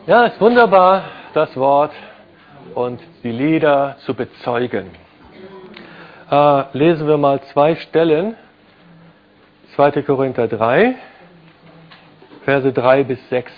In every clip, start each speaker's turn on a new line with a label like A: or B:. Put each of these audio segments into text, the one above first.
A: Ja, es ist wunderbar, das Wort und die Lieder zu bezeugen. Lesen wir mal 2 Stellen. 2. Korinther 3, Verse 3 bis 6.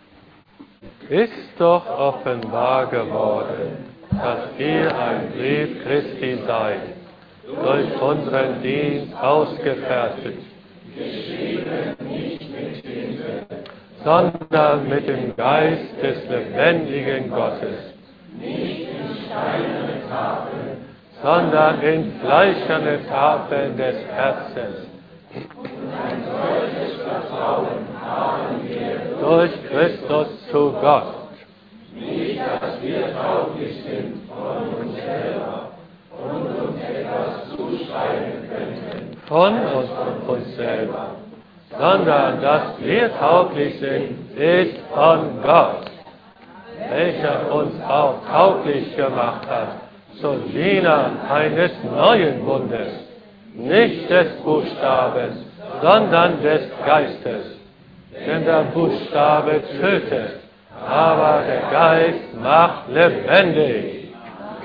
A: Ist doch offenbar geworden, dass ihr ein Brief Christi seid, durch unseren Dienst ausgefertigt, geschrieben nicht mit Tinte, sondern mit dem Geist des lebendigen Gottes, nicht in steinerne Tafeln, sondern in fleischerne Tafeln des Herzens. Und ein solches Vertrauen haben wir durch Christus zu Gott. Nicht, dass wir tauglich sind von uns selber und uns etwas zuschreiben könnten von uns selber, sondern dass wir tauglich sind, ist von Gott, welcher uns auch tauglich gemacht hat, zu Dienern eines neuen Bundes, nicht des Buchstabens, sondern des Geistes. Denn der Buchstabe tötet, aber der Geist macht lebendig.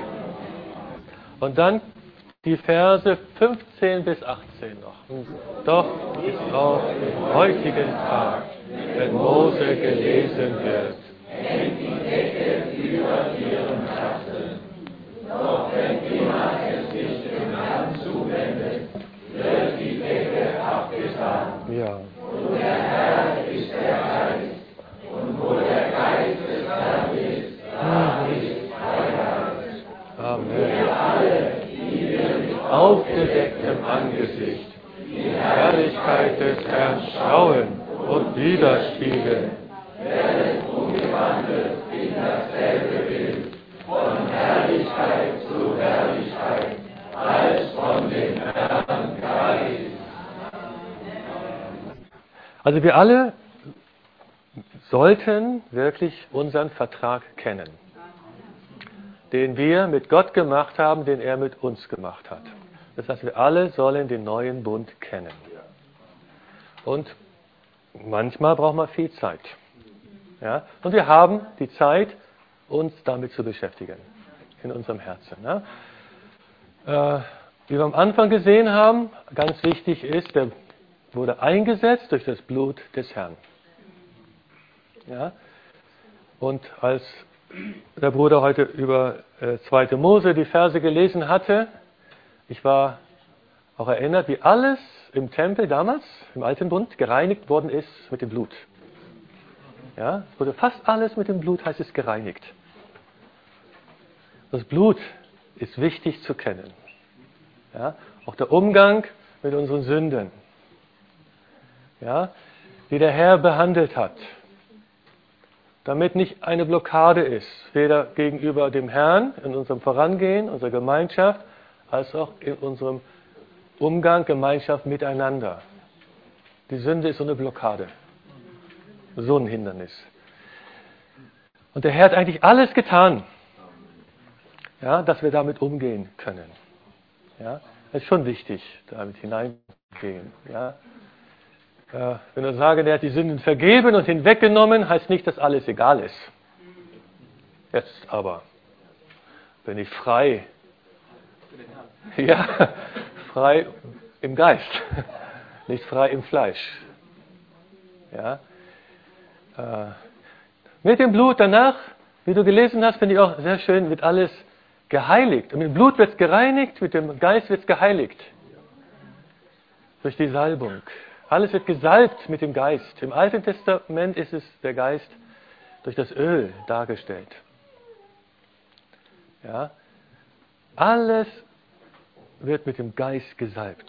A: Und dann die Verse 15 bis 18 noch. Doch ist auch im heutigen Tag, wenn Mose gelesen wird, hängt die Decke über ihrem Herzen. Doch wenn jemand es nicht dem Herrn zuwendet, wird die Decke abgetan. Ja. Und der Herr ist der Geist. Und wo der Geist des Herrn ist, da ist Freiheit. Amen. Wir alle, die wir mit aufgedecktem Angesicht die Herrlichkeit des Herrn schauen und widerspiegeln, werden umgewandelt in dasselbe Bild, von Herrlichkeit zu Herrlichkeit, als von dem Herrn Geist. Also wir alle sollten wirklich unseren Vertrag kennen, den wir mit Gott gemacht haben, den er mit uns gemacht hat. Das heißt, wir alle sollen den neuen Bund kennen. Und manchmal braucht man viel Zeit. Ja? Und wir haben die Zeit, uns damit zu beschäftigen, in unserem Herzen. Ja? Wie wir am Anfang gesehen haben, ganz wichtig ist, der wurde eingesetzt durch das Blut des Herrn. Ja? Und als der Bruder heute über 2. Mose die Verse gelesen hatte, ich war auch erinnert, wie alles im Tempel damals, im Alten Bund, gereinigt worden ist mit dem Blut. Ja? Es wurde fast alles mit dem Blut, heißt es, gereinigt. Das Blut ist wichtig zu kennen. Ja? Auch der Umgang mit unseren Sünden, ja? Die der Herr behandelt hat, damit nicht eine Blockade ist, weder gegenüber dem Herrn in unserem Vorangehen, unserer Gemeinschaft, als auch in unserem Umgang, Gemeinschaft miteinander. Die Sünde ist so eine Blockade, so ein Hindernis. Und der Herr hat eigentlich alles getan, ja, dass wir damit umgehen können. Ja, das ist schon wichtig, damit hineingehen. Ja. Wenn wir sagen, er hat die Sünden vergeben und hinweggenommen, heißt nicht, dass alles egal ist. Jetzt aber bin ich frei. Ja, frei im Geist, nicht frei im Fleisch. Ja. Mit dem Blut danach, wie du gelesen hast, finde ich auch sehr schön, wird alles geheiligt. Und mit dem Blut wird es gereinigt, mit dem Geist wird es geheiligt. Durch die Salbung. Alles wird gesalbt mit dem Geist. Im Alten Testament ist es der Geist durch das Öl dargestellt. Ja. Alles wird mit dem Geist gesalbt.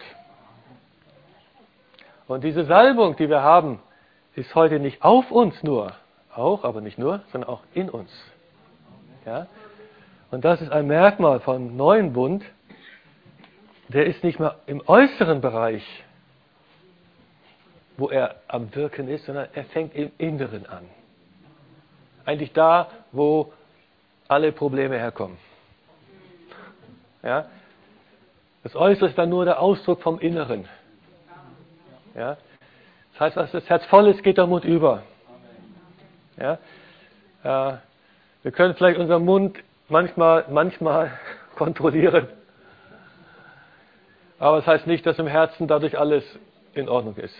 A: Und diese Salbung, die wir haben, ist heute nicht auf uns nur, auch, aber nicht nur, sondern auch in uns. Ja. Und das ist ein Merkmal vom neuen Bund. Der ist nicht mehr im äußeren Bereich, wo er am Wirken ist, sondern er fängt im Inneren an. Eigentlich da, wo alle Probleme herkommen. Ja? Das Äußere ist dann nur der Ausdruck vom Inneren. Ja? Das heißt, was das Herz voll ist, geht der Mund über. Ja? Wir können vielleicht unseren Mund manchmal kontrollieren. Aber es heißt nicht, dass im Herzen dadurch alles in Ordnung ist.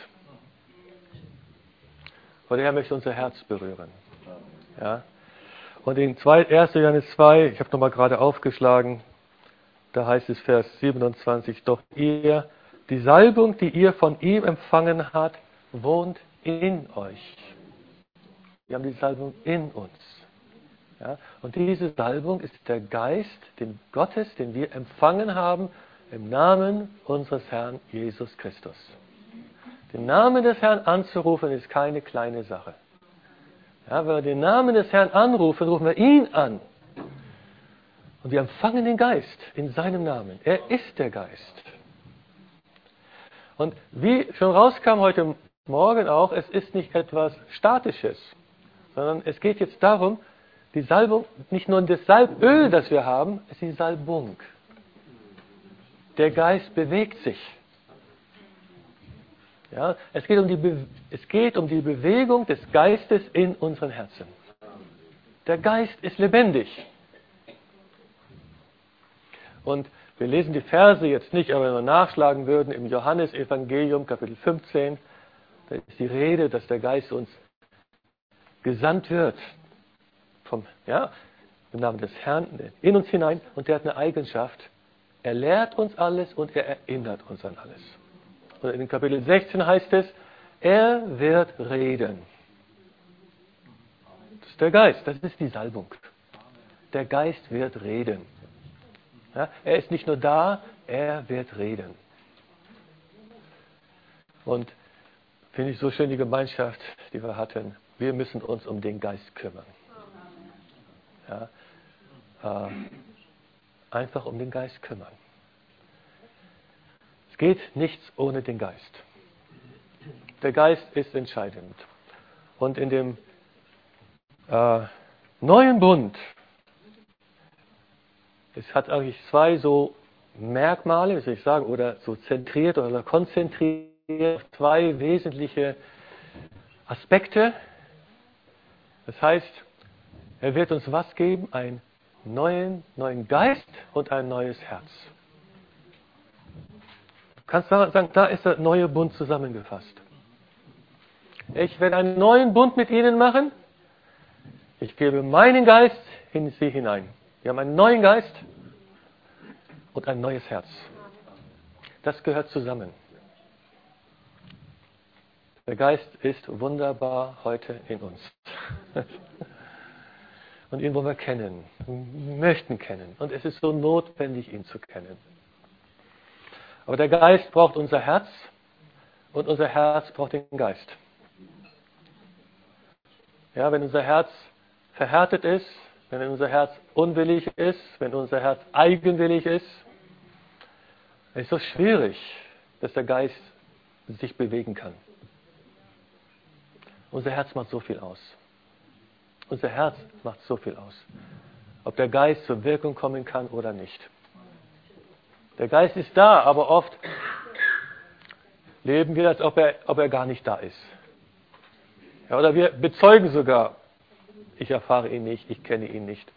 A: Und der Herr möchte unser Herz berühren. Ja? Und in 1. Johannes 2, ich habe nochmal gerade aufgeschlagen, da heißt es Vers 27, doch ihr, die Salbung, die ihr von ihm empfangen habt, wohnt in euch. Wir haben die Salbung in uns. Ja? Und diese Salbung ist der Geist, den Gottes, den wir empfangen haben, im Namen unseres Herrn Jesus Christus. Den Namen des Herrn anzurufen, ist keine kleine Sache. Ja, wenn wir den Namen des Herrn anrufen, rufen wir ihn an. Und wir empfangen den Geist in seinem Namen. Er ist der Geist. Und wie schon rauskam heute Morgen auch, es ist nicht etwas Statisches, sondern es geht jetzt darum, die Salbung, nicht nur das Salböl, das wir haben, es ist die Salbung. Der Geist bewegt sich. Ja, es geht um die Bewegung des Geistes in unseren Herzen. Der Geist ist lebendig. Und wir lesen die Verse jetzt nicht, aber wenn wir nachschlagen würden, im Johannesevangelium, Kapitel 15, da ist die Rede, dass der Geist uns gesandt wird, im Namen des Herrn, in uns hinein, und der hat eine Eigenschaft. Er lehrt uns alles und er erinnert uns an alles. Und in Kapitel 16 heißt es, er wird reden. Das ist der Geist, das ist die Salbung. Der Geist wird reden. Ja, er ist nicht nur da, er wird reden. Und finde ich so schön die Gemeinschaft, die wir hatten. Wir müssen uns um den Geist kümmern. Ja, einfach um den Geist kümmern. Es geht nichts ohne den Geist. Der Geist ist entscheidend. Und in dem neuen Bund, es hat eigentlich zwei so Merkmale, wie soll ich sagen, oder so zentriert oder konzentriert auf zwei wesentliche Aspekte. Das heißt, er wird uns was geben? Einen neuen Geist und ein neues Herz. Du kannst sagen, da ist der neue Bund zusammengefasst. Ich werde einen neuen Bund mit ihnen machen. Ich gebe meinen Geist in sie hinein. Wir haben einen neuen Geist und ein neues Herz. Das gehört zusammen. Der Geist ist wunderbar heute in uns. Und ihn wollen wir kennen, möchten kennen. Und es ist so notwendig, ihn zu kennen. Aber der Geist braucht unser Herz und unser Herz braucht den Geist. Ja, wenn unser Herz verhärtet ist, wenn unser Herz unwillig ist, wenn unser Herz eigenwillig ist, ist es so schwierig, dass der Geist sich bewegen kann. Unser Herz macht so viel aus. Unser Herz macht so viel aus. Ob der Geist zur Wirkung kommen kann oder nicht. Der Geist ist da, aber oft leben wir, als ob er gar nicht da ist. Ja, oder wir bezeugen sogar, ich erfahre ihn nicht, ich kenne ihn nicht.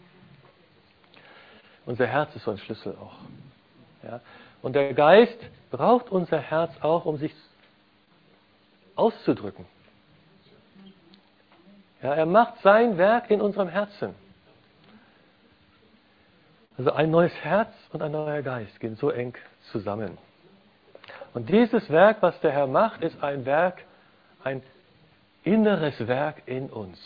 A: Unser Herz ist so ein Schlüssel auch. Ja? Und der Geist braucht unser Herz auch, um sich auszudrücken. Ja, er macht sein Werk in unserem Herzen. Also ein neues Herz und ein neuer Geist gehen so eng zusammen. Und dieses Werk, was der Herr macht, ist ein Werk, ein inneres Werk in uns.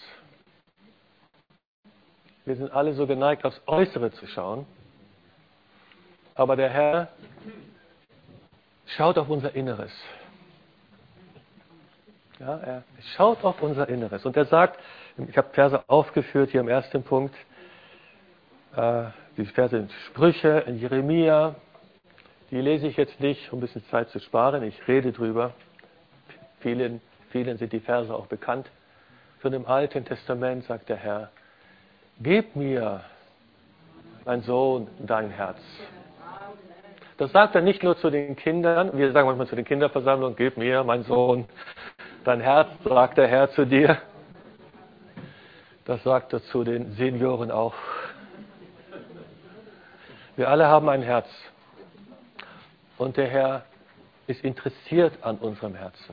A: Wir sind alle so geneigt, aufs Äußere zu schauen. Aber der Herr schaut auf unser Inneres. Ja, er schaut auf unser Inneres. Und er sagt, ich habe Verse aufgeführt hier im ersten Punkt, die Verse in Sprüche, in Jeremia, die lese ich jetzt nicht, um ein bisschen Zeit zu sparen, ich rede drüber. Vielen sind die Verse auch bekannt. Schon im Alten Testament sagt der Herr, gib mir, mein Sohn, dein Herz. Das sagt er nicht nur zu den Kindern, wir sagen manchmal zu den Kinderversammlungen, gib mir, mein Sohn, dein Herz, sagt der Herr zu dir. Das sagt er zu den Senioren auch. Wir alle haben ein Herz. Und der Herr ist interessiert an unserem Herzen.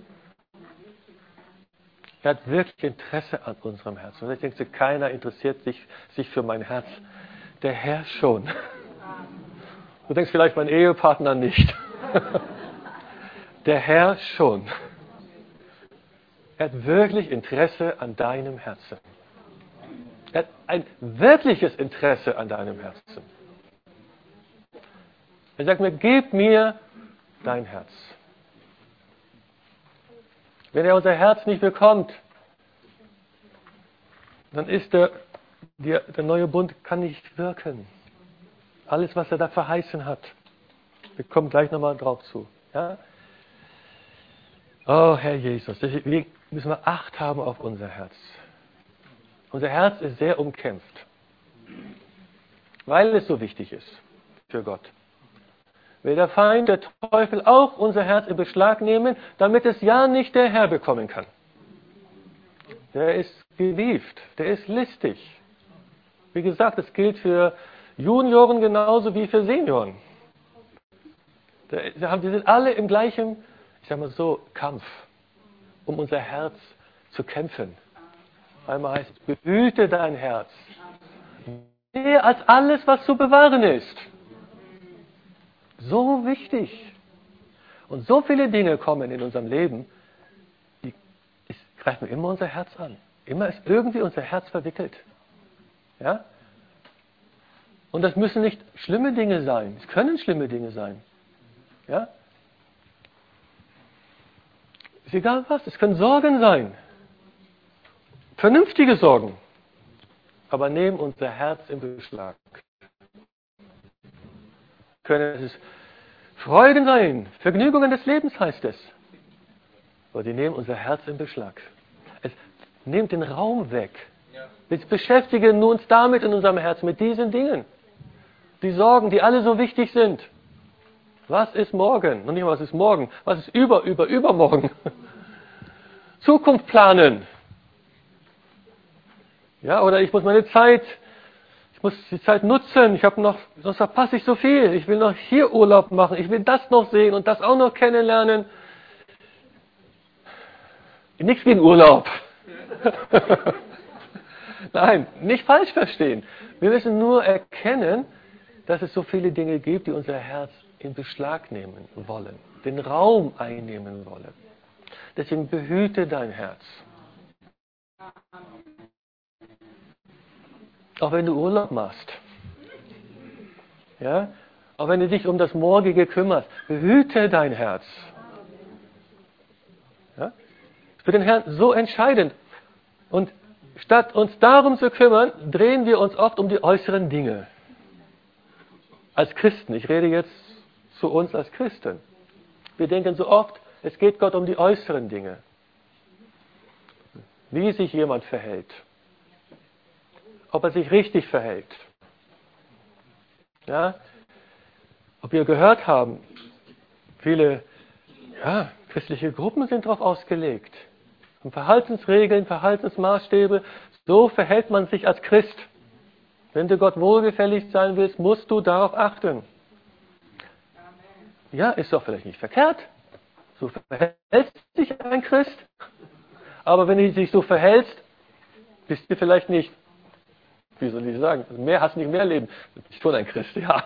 A: Er hat wirklich Interesse an unserem Herzen. Und ich denke, keiner interessiert sich für mein Herz. Der Herr schon. Du denkst vielleicht, mein Ehepartner nicht. Der Herr schon. Er hat wirklich Interesse an deinem Herzen. Er hat ein wirkliches Interesse an deinem Herzen. Er sagt mir, gib mir dein Herz. Wenn er unser Herz nicht bekommt, dann ist der neue Bund kann nicht wirken. Alles, was er da verheißen hat. Wir kommen gleich nochmal drauf zu. Ja? Oh, Herr Jesus, wir müssen Acht haben auf unser Herz. Unser Herz ist sehr umkämpft, weil es so wichtig ist für Gott. Will der Feind, der Teufel, auch unser Herz in Beschlag nehmen, damit es ja nicht der Herr bekommen kann. Der ist gewieft, der ist listig. Wie gesagt, das gilt für Junioren genauso wie für Senioren. Die sind alle im gleichen, ich sag mal so, Kampf, um unser Herz zu kämpfen. Einmal heißt, behüte dein Herz. Mehr als alles, was zu bewahren ist. So wichtig. Und so viele Dinge kommen in unserem Leben, die greifen immer unser Herz an. Immer ist irgendwie unser Herz verwickelt. Ja? Und das müssen nicht schlimme Dinge sein. Es können schlimme Dinge sein. Ja? Ist egal was. Es können Sorgen sein. Vernünftige Sorgen. Aber nehmen unser Herz in Beschlag. Können es Freuden sein, Vergnügungen des Lebens heißt es. Aber die nehmen unser Herz in Beschlag. Es nimmt den Raum weg. Wir beschäftigen uns damit in unserem Herz, mit diesen Dingen. Die Sorgen, die alle so wichtig sind. Was ist morgen? Noch nicht mal, was ist morgen? Was ist übermorgen? Zukunft planen. Ja, oder ich muss die Zeit nutzen. Sonst verpasse ich so viel. Ich will noch hier Urlaub machen. Ich will das noch sehen und das auch noch kennenlernen. Nichts gegen Urlaub. Nein, nicht falsch verstehen. Wir müssen nur erkennen, dass es so viele Dinge gibt, die unser Herz in Beschlag nehmen wollen, den Raum einnehmen wollen. Deswegen behüte dein Herz. Auch wenn du Urlaub machst. Ja? Auch wenn du dich um das Morgige kümmerst. Behüte dein Herz. Ja? Für den Herrn so entscheidend. Und statt uns darum zu kümmern, drehen wir uns oft um die äußeren Dinge. Als Christen. Ich rede jetzt zu uns als Christen. Wir denken so oft, es geht Gott um die äußeren Dinge. Wie sich jemand verhält. Ob er sich richtig verhält. Ja? Ob wir gehört haben, viele christliche Gruppen sind darauf ausgelegt. Und Verhaltensregeln, Verhaltensmaßstäbe, so verhält man sich als Christ. Wenn du Gott wohlgefällig sein willst, musst du darauf achten. Ja, ist doch vielleicht nicht verkehrt. So verhält sich ein Christ. Aber wenn du dich so verhältst, bist du vielleicht nicht, wie soll ich sagen, hast nicht mehr Leben. Ich bin ein Christ, ja.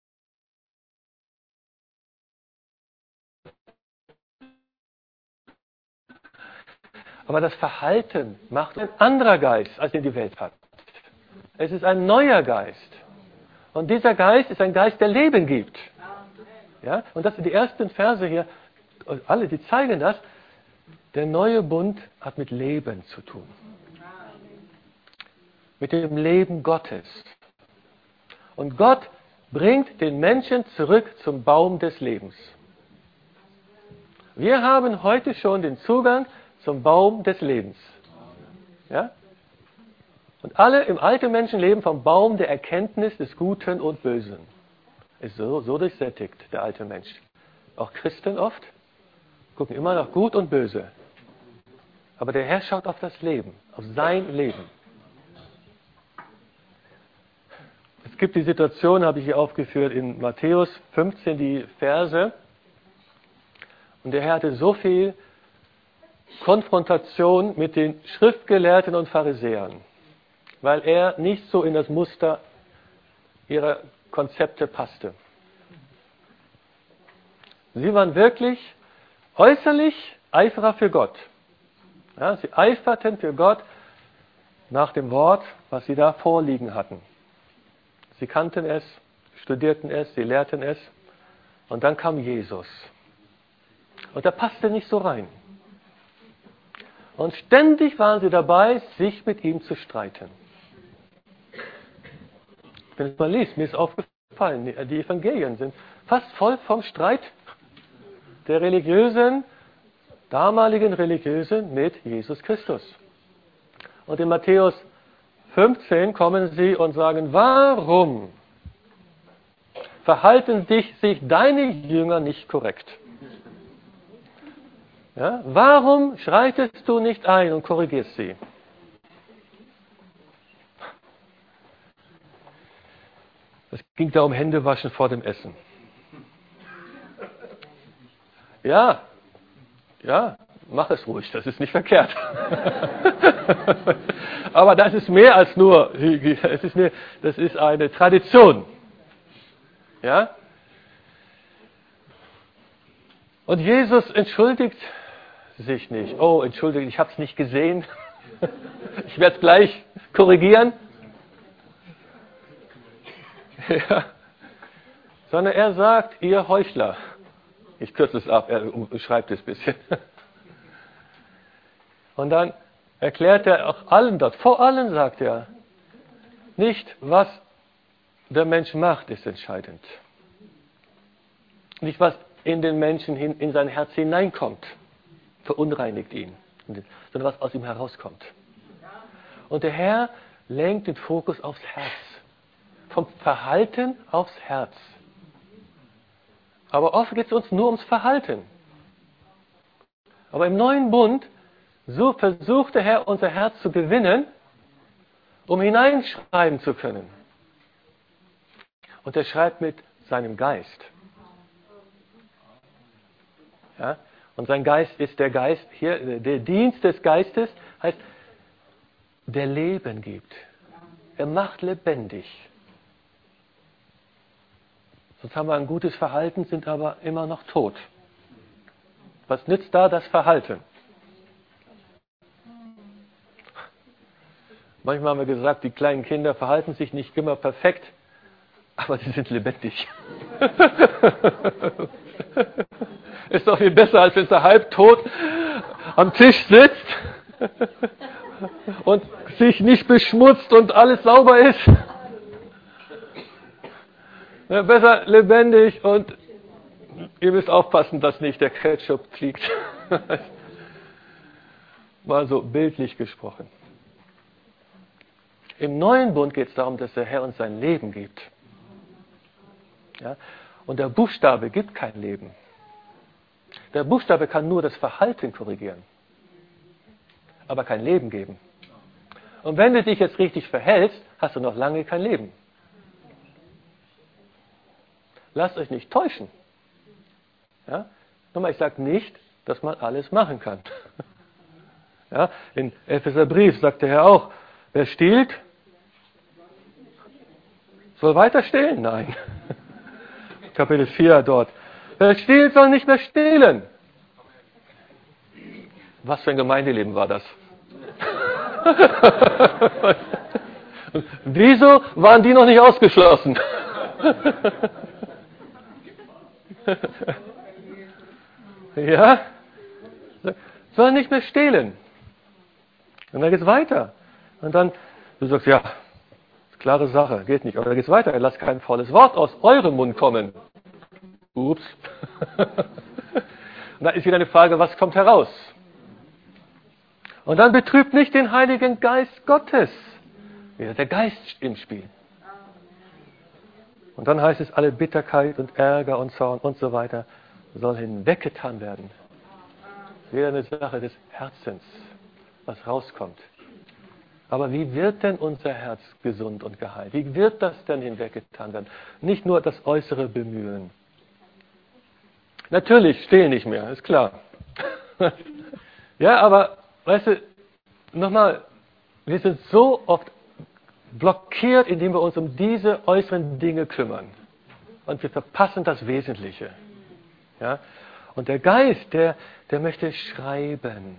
A: Aber das Verhalten macht ein anderer Geist, als den die Welt hat. Es ist ein neuer Geist. Und dieser Geist ist ein Geist, der Leben gibt. Ja? Und das sind die ersten Verse hier, alle, die zeigen das. Der neue Bund hat mit Leben zu tun. Mit dem Leben Gottes. Und Gott bringt den Menschen zurück zum Baum des Lebens. Wir haben heute schon den Zugang zum Baum des Lebens. Ja? Und alle im alten Menschen leben vom Baum der Erkenntnis des Guten und Bösen. Ist so durchsättigt, der alte Mensch. Auch Christen oft gucken immer nach Gut und Böse. Aber der Herr schaut auf das Leben, auf sein Leben. gibt die Situation, habe ich hier aufgeführt, in Matthäus 15, die Verse. Und der Herr hatte so viel Konfrontation mit den Schriftgelehrten und Pharisäern, weil er nicht so in das Muster ihrer Konzepte passte. Sie waren wirklich äußerlich Eiferer für Gott. Ja, sie eiferten für Gott nach dem Wort, was sie da vorliegen hatten. Sie kannten es, studierten es, sie lehrten es. Und dann kam Jesus. Und er passte nicht so rein. Und ständig waren sie dabei, sich mit ihm zu streiten. Wenn es mal liest, mir ist aufgefallen, die Evangelien sind fast voll vom Streit der damaligen Religiösen mit Jesus Christus. Und in Matthäus 15 kommen sie und sagen, warum verhalten sich deine Jünger nicht korrekt? Ja, warum schreitest du nicht ein und korrigierst sie? Es ging da um Händewaschen vor dem Essen. Ja, mach es ruhig, das ist nicht verkehrt. Aber das ist mehr als nur, das ist eine Tradition. Ja? Und Jesus entschuldigt sich nicht. Oh, entschuldigt, ich habe es nicht gesehen. Ich werde es gleich korrigieren. Ja. Sondern er sagt, ihr Heuchler. Ich kürze es ab, er schreibt es ein bisschen. Und dann erklärt er auch allen dort, vor allem sagt er, nicht was der Mensch macht, ist entscheidend. Nicht was in den Menschen, in sein Herz hineinkommt, verunreinigt ihn, sondern was aus ihm herauskommt. Und der Herr lenkt den Fokus aufs Herz. Vom Verhalten aufs Herz. Aber oft geht es uns nur ums Verhalten. Aber im neuen Bund, so versucht der Herr unser Herz zu gewinnen, um hineinschreiben zu können. Und er schreibt mit seinem Geist. Ja? Und sein Geist ist der Geist, hier, der Dienst des Geistes heißt, der Leben gibt. Er macht lebendig. Sonst haben wir ein gutes Verhalten, sind aber immer noch tot. Was nützt da das Verhalten? Manchmal haben wir gesagt, die kleinen Kinder verhalten sich nicht immer perfekt, aber sie sind lebendig. Ist doch viel besser, als wenn sie halbtot am Tisch sitzt und sich nicht beschmutzt und alles sauber ist. Ja, besser lebendig und ihr müsst aufpassen, dass nicht der Ketchup fliegt. Mal so bildlich gesprochen. Im neuen Bund geht es darum, dass der Herr uns sein Leben gibt. Ja? Und der Buchstabe gibt kein Leben. Der Buchstabe kann nur das Verhalten korrigieren, aber kein Leben geben. Und wenn du dich jetzt richtig verhältst, hast du noch lange kein Leben. Lasst euch nicht täuschen. Ja? Nochmal, ich sage nicht, dass man alles machen kann. Ja? In Epheserbrief sagt der Herr auch, wer stiehlt, soll weiter stehlen? Nein. Kapitel 4 dort. Wer stiehlt, soll nicht mehr stehlen. Was für ein Gemeindeleben war das? Wieso waren die noch nicht ausgeschlossen? Ja? Soll nicht mehr stehlen. Und dann geht es weiter. Und dann, du sagst, ja, klare Sache, geht nicht. Aber dann geht es weiter. Lasst kein faules Wort aus eurem Mund kommen. Ups. Und da ist wieder eine Frage, was kommt heraus? Und dann betrübt nicht den Heiligen Geist Gottes. Wieder der Geist im Spiel. Und dann heißt es, alle Bitterkeit und Ärger und Zorn und so weiter soll hinweggetan werden. Wieder eine Sache des Herzens, was rauskommt. Aber wie wird denn unser Herz gesund und geheilt? Wie wird das denn hinweggetan werden? Nicht nur das äußere Bemühen. Natürlich, still nicht mehr, ist klar. Ja, aber, weißt du, nochmal, wir sind so oft blockiert, indem wir uns um diese äußeren Dinge kümmern. Und wir verpassen das Wesentliche. Ja? Und der Geist, der möchte schreiben.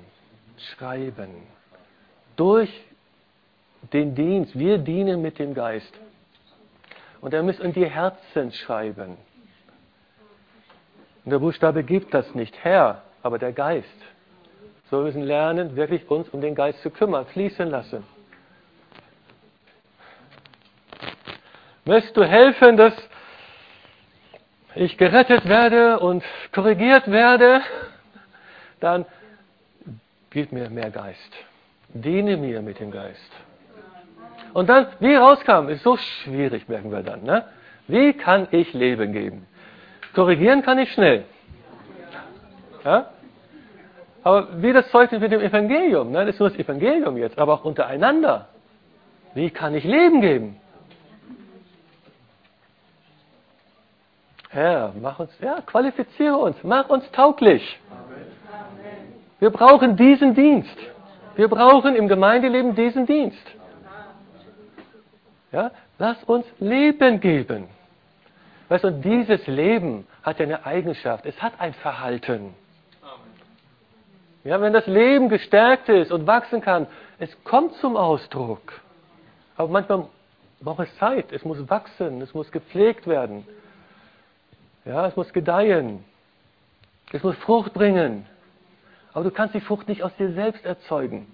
A: Durch den Dienst. Wir dienen mit dem Geist. Und er muss in die Herzen schreiben. Und der Buchstabe gibt das nicht her, aber der Geist. So, wir müssen lernen, wirklich uns um den Geist zu kümmern, fließen lassen. Möchtest du helfen, dass ich gerettet werde und korrigiert werde? Dann gib mir mehr Geist. Diene mir mit dem Geist. Und dann, wie rauskam, ist so schwierig, merken wir dann. Ne? Wie kann ich Leben geben? Korrigieren kann ich schnell. Ja? Aber wie das Zeugnis mit dem Evangelium, ne? Das ist nur das Evangelium jetzt, aber auch untereinander. Wie kann ich Leben geben? Herr, qualifiziere uns, mach uns tauglich. Wir brauchen diesen Dienst. Wir brauchen im Gemeindeleben diesen Dienst. Ja? Lass uns Leben geben. Weißt du, und dieses Leben hat ja eine Eigenschaft. Es hat ein Verhalten. Ja, wenn das Leben gestärkt ist und wachsen kann, es kommt zum Ausdruck. Aber manchmal braucht es Zeit. Es muss wachsen, es muss gepflegt werden. Ja, es muss gedeihen. Es muss Frucht bringen. Aber du kannst die Frucht nicht aus dir selbst erzeugen.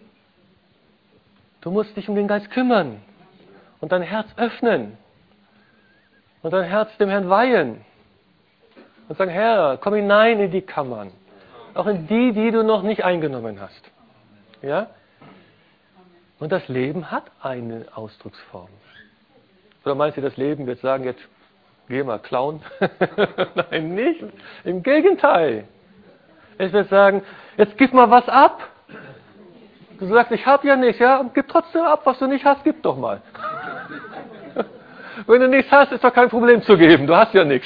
A: Du musst dich um den Geist kümmern und dein Herz öffnen und dein Herz dem Herrn weihen und sagen, Herr, komm hinein in die Kammern, auch in die, die du noch nicht eingenommen hast. Ja? Und das Leben hat eine Ausdrucksform. Oder meinst du, das Leben wird sagen, jetzt geh mal klauen? Nein, nicht. Im Gegenteil. Es wird sagen, jetzt gib mal was ab. Du sagst, ich habe ja nichts, ja, und gib trotzdem ab, was du nicht hast, gib doch mal. Wenn du nichts hast, ist doch kein Problem zu geben, du hast ja nichts.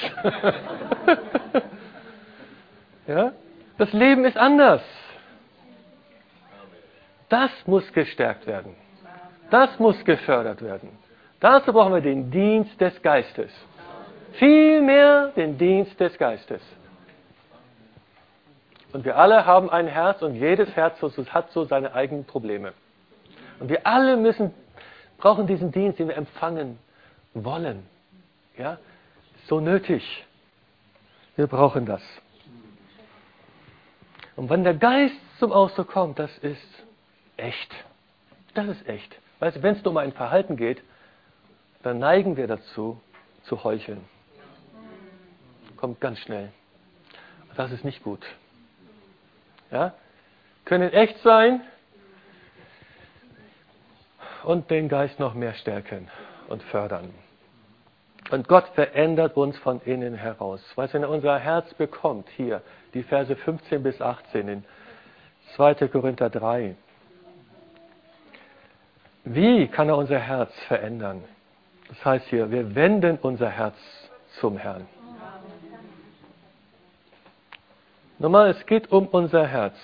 A: Ja? Das Leben ist anders. Das muss gestärkt werden. Das muss gefördert werden. Dazu brauchen wir den Dienst des Geistes. Vielmehr den Dienst des Geistes. Und wir alle haben ein Herz und jedes Herz hat so seine eigenen Probleme. Und wir alle brauchen diesen Dienst, den wir empfangen wollen. Ja? So nötig. Wir brauchen das. Und wenn der Geist zum Ausdruck kommt, das ist echt. Das ist echt. Weißt du, wenn es nur um ein Verhalten geht, dann neigen wir dazu, zu heucheln. Kommt ganz schnell. Und das ist nicht gut. Ja? Können echt sein und den Geist noch mehr stärken und fördern. Und Gott verändert uns von innen heraus. Weißt du, wenn er unser Herz bekommt, hier, die Verse 15 bis 18 in 2. Korinther 3. Wie kann er unser Herz verändern? Das heißt hier, wir wenden unser Herz zum Herrn. Nochmal, es geht um unser Herz.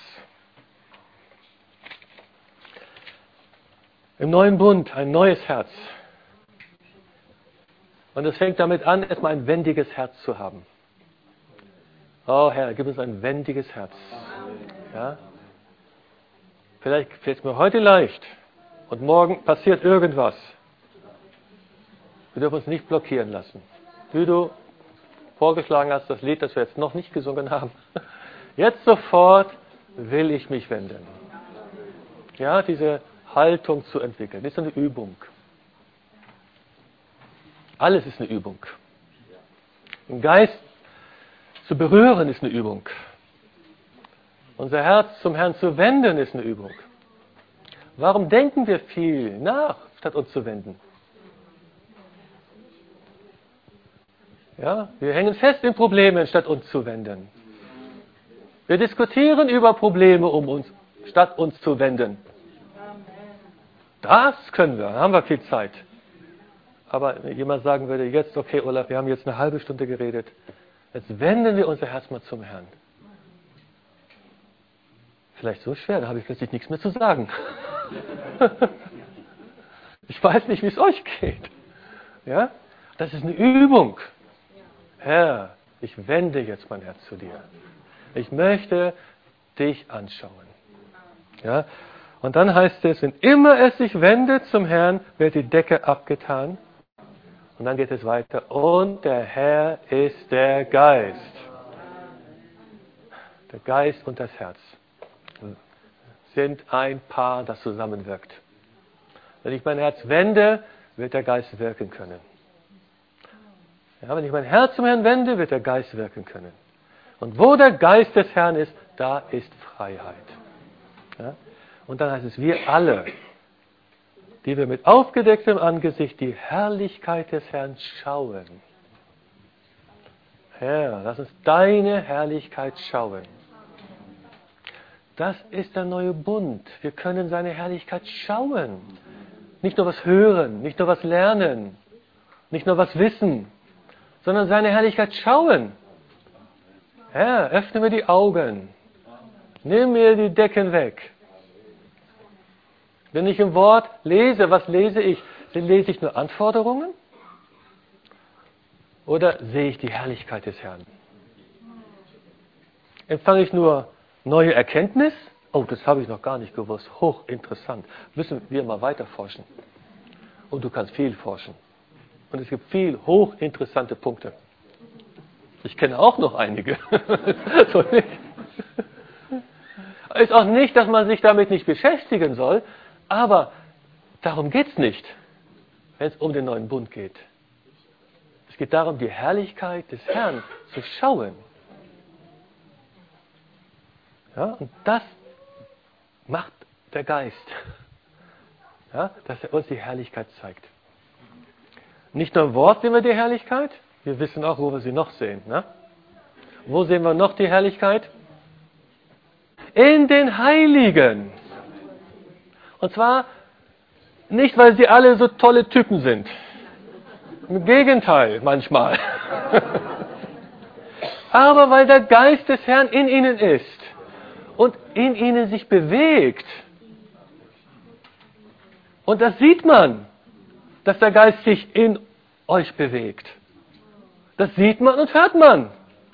A: Im neuen Bund ein neues Herz. Und es fängt damit an, erstmal ein wendiges Herz zu haben. Oh Herr, gib uns ein wendiges Herz. Ja? Vielleicht fällt es mir heute leicht und morgen passiert irgendwas. Wir dürfen uns nicht blockieren lassen. Wie du vorgeschlagen hast, das Lied, das wir jetzt noch nicht gesungen haben. Jetzt sofort will ich mich wenden. Ja, diese Haltung zu entwickeln, das ist eine Übung. Alles ist eine Übung. Den Geist zu berühren ist eine Übung. Unser Herz zum Herrn zu wenden ist eine Übung. Warum denken wir viel nach, statt uns zu wenden? Ja, wir hängen fest in Problemen, statt uns zu wenden. Wir diskutieren über Probleme um uns, statt uns zu wenden. Das können wir, haben wir viel Zeit. Aber jemand sagen würde, jetzt, okay, Olaf, wir haben jetzt eine halbe Stunde geredet. Jetzt wenden wir unser Herz mal zum Herrn. Vielleicht so schwer, da habe ich plötzlich nichts mehr zu sagen. Ich weiß nicht, wie es euch geht. Ja? Das ist eine Übung. Herr, ich wende jetzt mein Herz zu dir. Ich möchte dich anschauen. Ja? Und dann heißt es, wenn immer es sich wendet zum Herrn, wird die Decke abgetan. Und dann geht es weiter. Und der Herr ist der Geist. Der Geist und das Herz sind ein Paar, das zusammenwirkt. Wenn ich mein Herz wende, wird der Geist wirken können. Ja, wenn ich mein Herz zum Herrn wende, wird der Geist wirken können. Und wo der Geist des Herrn ist, da ist Freiheit. Ja? Und dann heißt es, wir alle, die wir mit aufgedecktem Angesicht die Herrlichkeit des Herrn schauen. Herr, lass uns deine Herrlichkeit schauen. Das ist der neue Bund. Wir können seine Herrlichkeit schauen. Nicht nur was hören, nicht nur was lernen, nicht nur was wissen, sondern seine Herrlichkeit schauen. Herr, öffne mir die Augen. Nimm mir die Decken weg. Wenn ich im Wort lese, was lese ich? Lese ich nur Anforderungen? Oder sehe ich die Herrlichkeit des Herrn? Empfange ich nur neue Erkenntnis? Oh, das habe ich noch gar nicht gewusst. Hochinteressant. Müssen wir mal weiter forschen. Und du kannst viel forschen. Und es gibt viel hochinteressante Punkte. Ich kenne auch noch einige. So nicht. Ist auch nicht, dass man sich damit nicht beschäftigen soll, aber darum geht es nicht, wenn es um den neuen Bund geht. Es geht darum, die Herrlichkeit des Herrn zu schauen. Ja, und das macht der Geist, ja, dass er uns die Herrlichkeit zeigt. Nicht nur im Wort sehen wir die Herrlichkeit, wir wissen auch, wo wir sie noch sehen. Ne? Wo sehen wir noch die Herrlichkeit? In den Heiligen. Und zwar nicht, weil sie alle so tolle Typen sind. Im Gegenteil, manchmal. Aber weil der Geist des Herrn in ihnen ist und in ihnen sich bewegt. Und das sieht man, dass der Geist sich in euch bewegt. Das sieht man und hört man.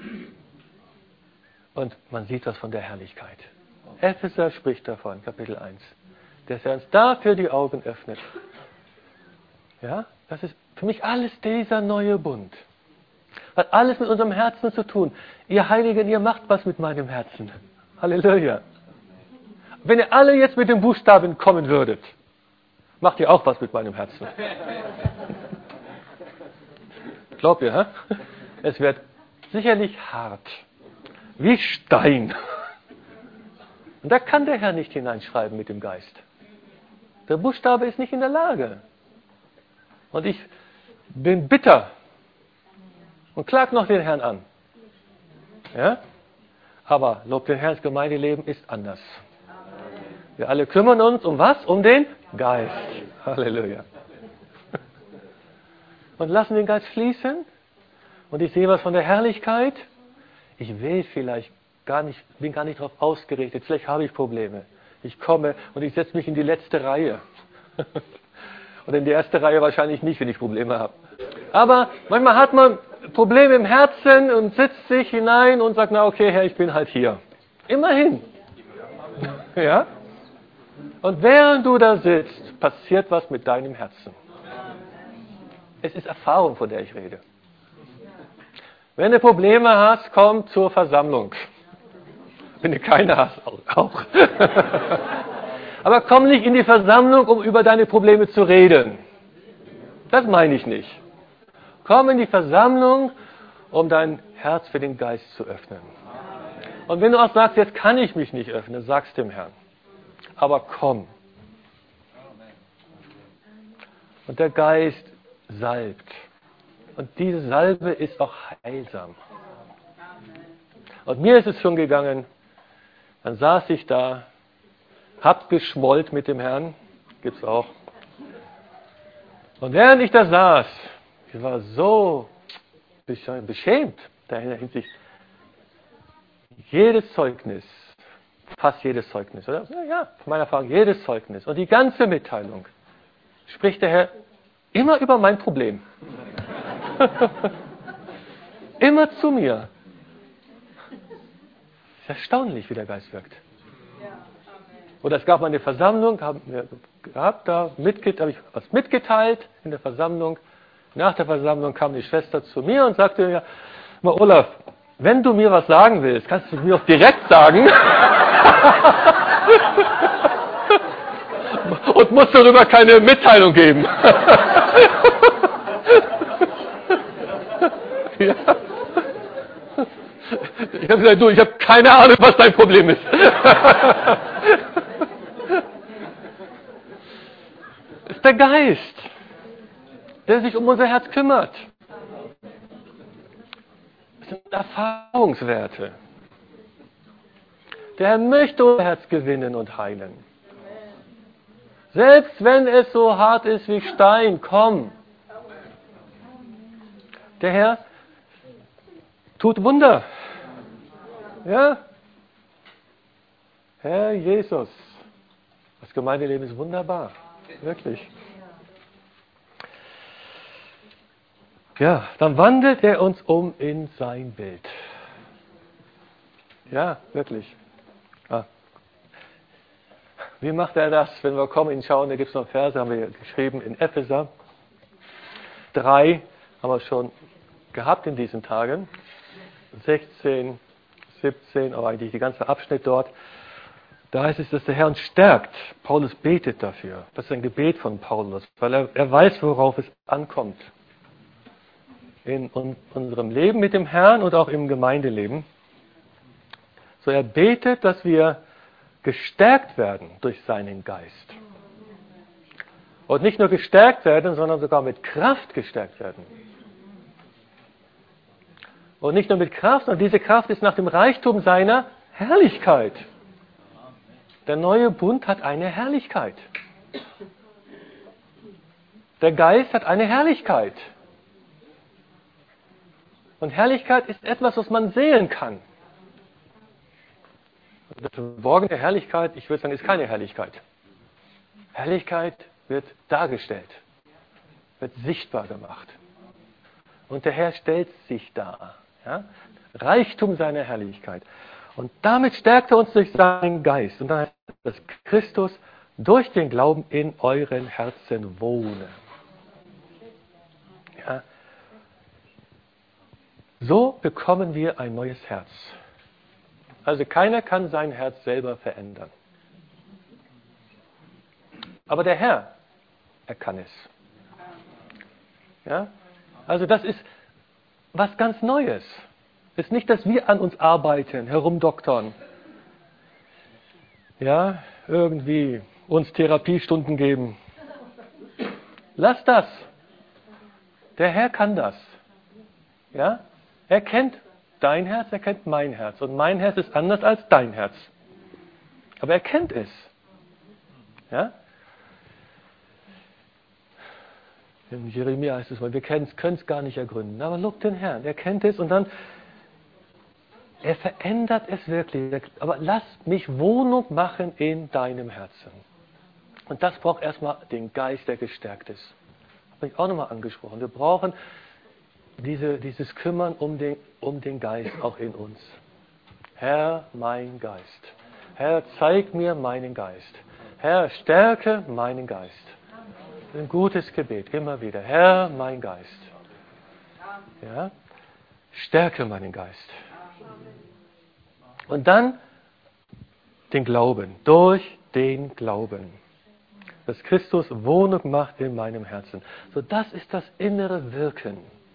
A: Und man sieht was von der Herrlichkeit. Epheser spricht davon, Kapitel 1. Dass er uns dafür die Augen öffnet. Ja, das ist für mich alles dieser neue Bund. Hat alles mit unserem Herzen zu tun. Ihr Heiligen, ihr macht was mit meinem Herzen. Halleluja. Wenn ihr alle jetzt mit den Buchstaben kommen würdet, macht ihr auch was mit meinem Herzen. Glaubt ihr, hä? Es wird sicherlich hart. Wie Stein. Und da kann der Herr nicht hineinschreiben mit dem Geist. Der Buchstabe ist nicht in der Lage. Und ich bin bitter und klag noch den Herrn an. Ja? Aber Lob den Herrn, das Gemeindeleben ist anders. Wir alle kümmern uns um was? Um den Geist. Halleluja. Und lassen den Geist fließen. Und ich sehe was von der Herrlichkeit. Ich will vielleicht gar nicht, bin gar nicht darauf ausgerichtet. Vielleicht habe ich Probleme. Ich komme und ich setze mich in die letzte Reihe. Und in die erste Reihe wahrscheinlich nicht, wenn ich Probleme habe. Aber manchmal hat man Probleme im Herzen und sitzt sich hinein und sagt, na okay, Herr, ich bin halt hier. Immerhin. Ja? Und während du da sitzt, passiert was mit deinem Herzen. Es ist Erfahrung, von der ich rede. Wenn du Probleme hast, komm zur Versammlung. Wenn du keine hast, auch. Aber komm nicht in die Versammlung, um über deine Probleme zu reden. Das meine ich nicht. Komm in die Versammlung, um dein Herz für den Geist zu öffnen. Und wenn du auch sagst, jetzt kann ich mich nicht öffnen, sag's dem Herrn. Aber komm. Und der Geist salbt. Und diese Salbe ist auch heilsam. Und mir ist es schon gegangen, dann saß ich da, hab geschmollt mit dem Herrn, gibt's auch. Und während ich da saß, ich war so beschämt in der Hinsicht. Jedes Zeugnis, fast jedes Zeugnis, oder? Ja, von meiner Erfahrung, jedes Zeugnis und die ganze Mitteilung spricht der Herr immer über mein Problem. Immer zu mir. Es ist erstaunlich, wie der Geist wirkt. Oder es gab mal eine Versammlung, habe ich was mitgeteilt in der Versammlung. Nach der Versammlung kam die Schwester zu mir und sagte mir, Olaf, wenn du mir was sagen willst, kannst du mir auch direkt sagen. Und musst darüber keine Mitteilung geben. Ja. Ich habe gesagt, ich habe keine Ahnung, was dein Problem ist. Es ist der Geist, der sich um unser Herz kümmert. Das sind Erfahrungswerte. Der Herr möchte unser Herz gewinnen und heilen. Selbst wenn es so hart ist wie Stein, komm. Der Herr tut Wunder. Ja? Herr Jesus. Das Gemeindeleben ist wunderbar. Wirklich. Ja, dann wandelt er uns um in sein Bild. Ja, wirklich. Ah. Wie macht er das, wenn wir kommen, ihn schauen? Da gibt es noch Verse, haben wir geschrieben in Epheser 3, haben wir schon gehabt in diesen Tagen. 16, 17, aber eigentlich der ganze Abschnitt dort. Da heißt es, dass der Herr uns stärkt. Paulus betet dafür. Das ist ein Gebet von Paulus, weil er weiß, worauf es ankommt. In unserem Leben mit dem Herrn und auch im Gemeindeleben. So, er betet, dass wir gestärkt werden durch seinen Geist. Und nicht nur gestärkt werden, sondern sogar mit Kraft gestärkt werden. Und nicht nur mit Kraft, sondern diese Kraft ist nach dem Reichtum seiner Herrlichkeit. Der neue Bund hat eine Herrlichkeit. Der Geist hat eine Herrlichkeit. Und Herrlichkeit ist etwas, was man sehen kann. Das verborgene Herrlichkeit, ich würde sagen, ist keine Herrlichkeit. Herrlichkeit wird dargestellt, wird sichtbar gemacht. Und der Herr stellt sich dar. Ja? Reichtum seiner Herrlichkeit. Und damit stärkt er uns durch seinen Geist. Und dann heißt es, dass Christus durch den Glauben in euren Herzen wohne. Ja? So bekommen wir ein neues Herz. Also keiner kann sein Herz selber verändern. Aber der Herr, er kann es. Ja? Also das ist was ganz Neues. Es ist nicht, dass wir an uns arbeiten, herumdoktern. Ja, irgendwie uns Therapiestunden geben. Lass das. Der Herr kann das. Ja? Er kennt dein Herz, er kennt mein Herz. Und mein Herz ist anders als dein Herz. Aber er kennt es. Ja? In Jeremia heißt es mal, wir können es gar nicht ergründen. Aber lob den Herrn, er kennt es und dann, er verändert es wirklich. Aber lass mich Wohnung machen in deinem Herzen. Und das braucht erstmal den Geist, der gestärkt ist. Habe ich auch nochmal angesprochen. Wir brauchen dieses Kümmern um den Geist auch in uns. Herr, mein Geist. Herr, zeig mir meinen Geist. Herr, stärke meinen Geist. Ein gutes Gebet, immer wieder. Herr, mein Geist. Ja? Stärke meinen Geist. Und dann den Glauben, durch den Glauben. Dass Christus Wohnung macht in meinem Herzen. So, das ist das innere Wirken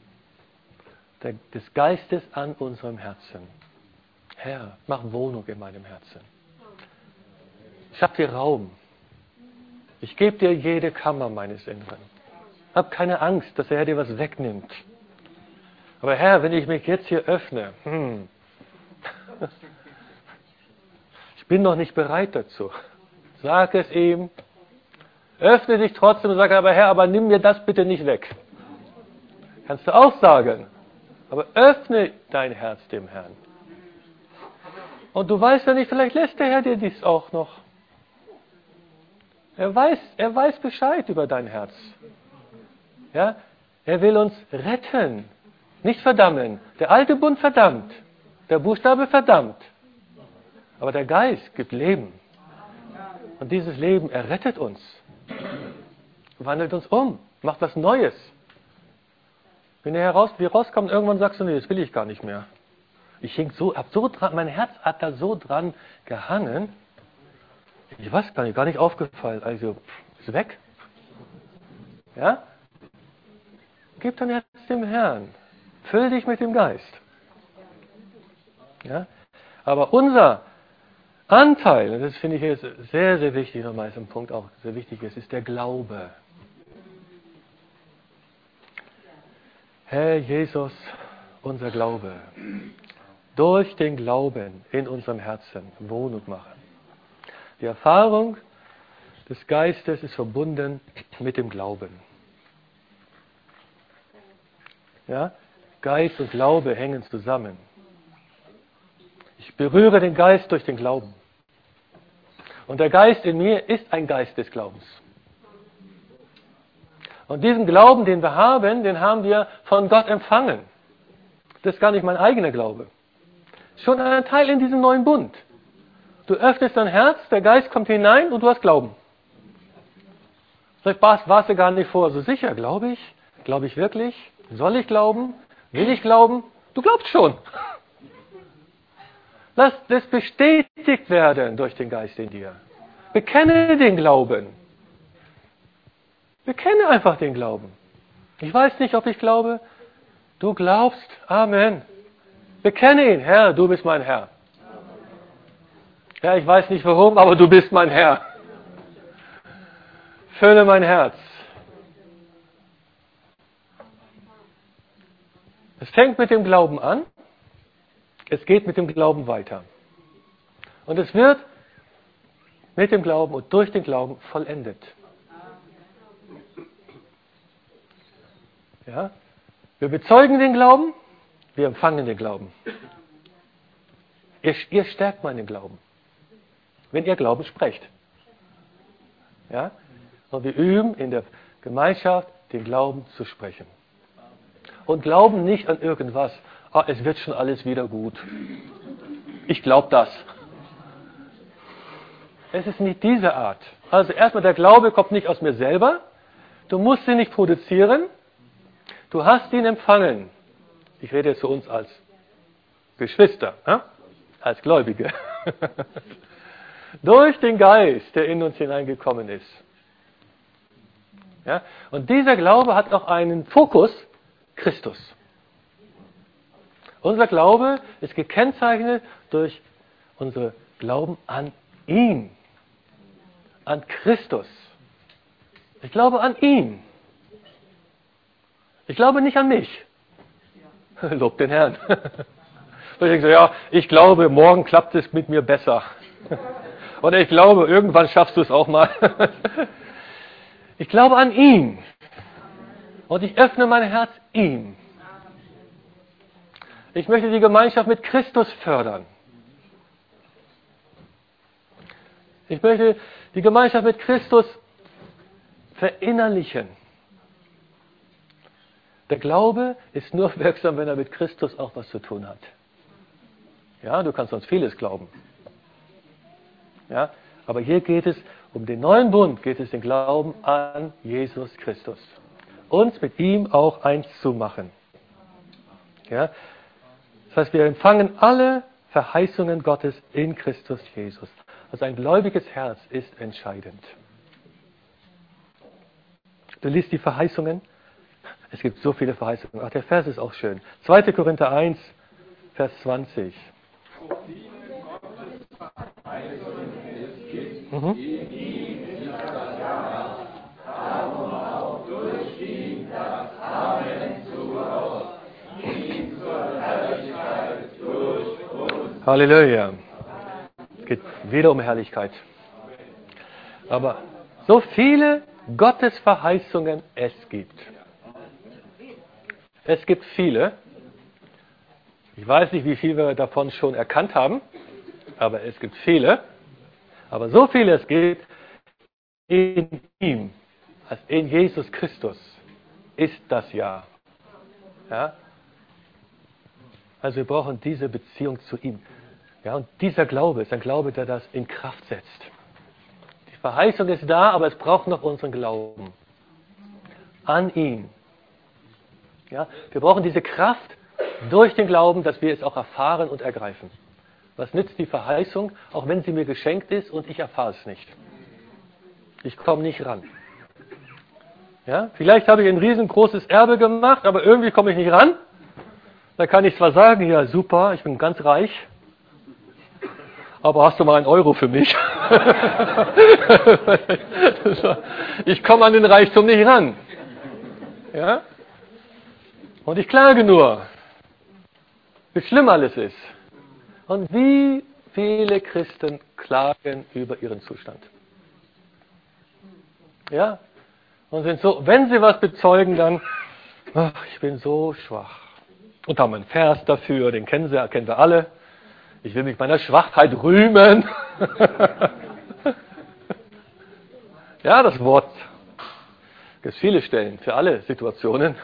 A: des Geistes an unserem Herzen. Herr, mach Wohnung in meinem Herzen. Schaff dir Raum. Ich gebe dir jede Kammer meines Inneren. Hab keine Angst, dass der Herr dir was wegnimmt. Aber Herr, wenn ich mich jetzt hier öffne, ich bin noch nicht bereit dazu. Sag es ihm. Öffne dich trotzdem und sag aber, Herr, aber nimm mir das bitte nicht weg. Kannst du auch sagen. Aber öffne dein Herz dem Herrn. Und du weißt ja nicht, vielleicht lässt der Herr dir dies auch noch. Er weiß Bescheid über dein Herz. Ja? Er will uns retten, nicht verdammen. Der alte Bund verdammt, der Buchstabe verdammt. Aber der Geist gibt Leben. Und dieses Leben errettet uns, wandelt uns um, macht was Neues. Wenn wir rauskommen, irgendwann sagst du, nee, das will ich gar nicht mehr. Ich hing hab so dran, mein Herz hat da so dran gehangen. Ich weiß gar nicht aufgefallen. Also, ist weg. Ja? Gib dein Herz dem Herrn. Füll dich mit dem Geist. Ja? Aber unser Anteil, und das finde ich jetzt sehr, sehr wichtig, nochmal ist ein Punkt auch sehr wichtig ist der Glaube. Herr Jesus, unser Glaube, durch den Glauben in unserem Herzen Wohnung machen. Die Erfahrung des Geistes ist verbunden mit dem Glauben. Ja? Geist und Glaube hängen zusammen. Ich berühre den Geist durch den Glauben. Und der Geist in mir ist ein Geist des Glaubens. Und diesen Glauben, den haben wir von Gott empfangen. Das ist gar nicht mein eigener Glaube. Schon ein Teil in diesem neuen Bund. Du öffnest dein Herz, der Geist kommt hinein und du hast Glauben. Vielleicht warst du gar nicht vorher so sicher. Glaube ich? Glaube ich wirklich? Soll ich glauben? Will ich glauben? Du glaubst schon. Lass das bestätigt werden durch den Geist in dir. Bekenne den Glauben. Bekenne einfach den Glauben. Ich weiß nicht, ob ich glaube. Du glaubst. Amen. Bekenne ihn. Herr, du bist mein Herr. Ja, ich weiß nicht warum, aber du bist mein Herr. Fülle mein Herz. Es fängt mit dem Glauben an. Es geht mit dem Glauben weiter. Und es wird mit dem Glauben und durch den Glauben vollendet. Ja? Wir bezeugen den Glauben, wir empfangen den Glauben. Ihr stärkt meinen Glauben, wenn ihr Glauben sprecht. Ja? Und wir üben in der Gemeinschaft, den Glauben zu sprechen. Und glauben nicht an irgendwas. Es wird schon alles wieder gut. Ich glaube das. Es ist nicht diese Art. Also erstmal, der Glaube kommt nicht aus mir selber. Du musst ihn nicht produzieren. Du hast ihn empfangen. Ich rede jetzt zu uns als Geschwister, als Gläubige. Durch den Geist, der in uns hineingekommen ist. Ja? Und dieser Glaube hat auch einen Fokus, Christus. Unser Glaube ist gekennzeichnet durch unser Glauben an ihn, an Christus. Ich glaube an ihn. Ich glaube nicht an mich. Lob den Herrn. Ich denke so, ja, ich glaube, morgen klappt es mit mir besser. Oder ich glaube, irgendwann schaffst du es auch mal. Ich glaube an ihn. Und ich öffne mein Herz ihm. Ich möchte die Gemeinschaft mit Christus fördern. Ich möchte die Gemeinschaft mit Christus verinnerlichen. Der Glaube ist nur wirksam, wenn er mit Christus auch was zu tun hat. Ja, du kannst sonst vieles glauben. Ja, aber hier geht es um den neuen Bund, geht es den Glauben an Jesus Christus. Uns mit ihm auch eins zu machen. Ja, das heißt, wir empfangen alle Verheißungen Gottes in Christus Jesus. Also ein gläubiges Herz ist entscheidend. Du liest die Verheißungen. Es gibt so viele Verheißungen. Ach, der Vers ist auch schön. 2. Korinther 1, Vers 20. Mhm. Halleluja. Es geht wieder um Herrlichkeit. Aber So viele Gottes Verheißungen es gibt. Es gibt viele. Ich weiß nicht, wie viel wir davon schon erkannt haben, aber es gibt viele. Aber so viele es gibt, in ihm, als in Jesus Christus, ist das Ja. Ja? Also wir brauchen diese Beziehung zu ihm. Ja, und dieser Glaube ist ein Glaube, der das in Kraft setzt. Die Verheißung ist da, aber es braucht noch unseren Glauben an ihn. Ja, wir brauchen diese Kraft durch den Glauben, dass wir es auch erfahren und ergreifen. Was nützt die Verheißung, auch wenn sie mir geschenkt ist und ich erfahre es nicht? Ich komme nicht ran. Ja, vielleicht habe ich ein riesengroßes Erbe gemacht, aber irgendwie komme ich nicht ran. Da kann ich zwar sagen, ja super, ich bin ganz reich, aber hast du mal einen Euro für mich? Ich komme an den Reichtum nicht ran. Ja? Und ich klage nur, wie schlimm alles ist. Und wie viele Christen klagen über ihren Zustand. Ja? Und sind so, wenn sie was bezeugen, dann, ach, ich bin so schwach. Und haben einen Vers dafür, den kennen wir alle. Ich will mich meiner Schwachheit rühmen. Ja, das Wort. Es gibt viele Stellen für alle Situationen.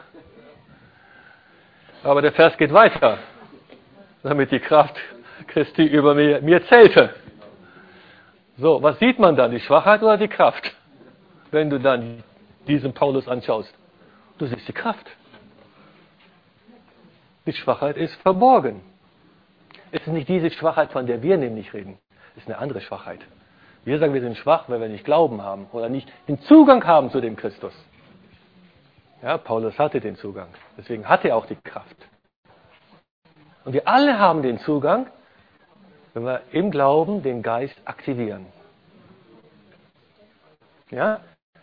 A: Aber der Vers geht weiter, damit die Kraft Christi über mir zählte. So, was sieht man dann, die Schwachheit oder die Kraft? Wenn du dann diesen Paulus anschaust. Du siehst die Kraft. Die Schwachheit ist verborgen. Es ist nicht diese Schwachheit, von der wir nämlich reden. Es ist eine andere Schwachheit. Wir sagen, wir sind schwach, weil wir nicht Glauben haben oder nicht den Zugang haben zu dem Christus. Ja, Paulus hatte den Zugang. Deswegen hatte er auch die Kraft. Und wir alle haben den Zugang, wenn wir im Glauben den Geist aktivieren. Ja?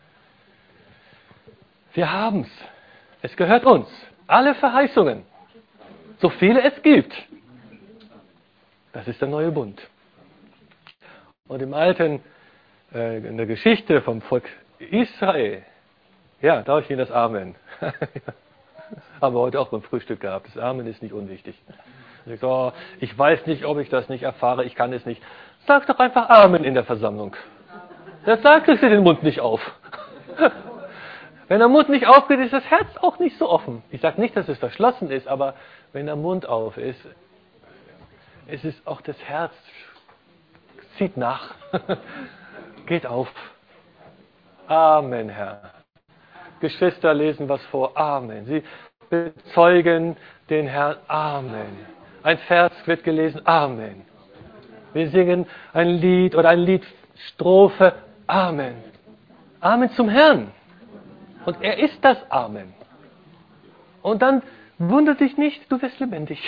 A: Wir haben es. Es gehört uns. Alle Verheißungen. So viele es gibt. Das ist der neue Bund. Und im Alten, in der Geschichte vom Volk Israel, ja, darf ich Ihnen das Amen. Haben wir heute auch beim Frühstück gehabt. Das Amen ist nicht unwichtig. Ich sage, oh, ich weiß nicht, ob ich das nicht erfahre, ich kann es nicht. Sag doch einfach Amen in der Versammlung. Das sagt es dir den Mund nicht auf. Wenn der Mund nicht aufgeht, ist das Herz auch nicht so offen. Ich sage nicht, dass es verschlossen ist, aber wenn der Mund auf ist, ist es auch das Herz, zieht nach, geht auf. Amen, Herr. Geschwister lesen was vor. Amen. Sie bezeugen den Herrn. Amen. Ein Vers wird gelesen. Amen. Wir singen ein Lied oder ein Liedstrophe. Amen. Amen zum Herrn. Und er ist das Amen. Und dann wundert dich nicht, du wirst lebendig.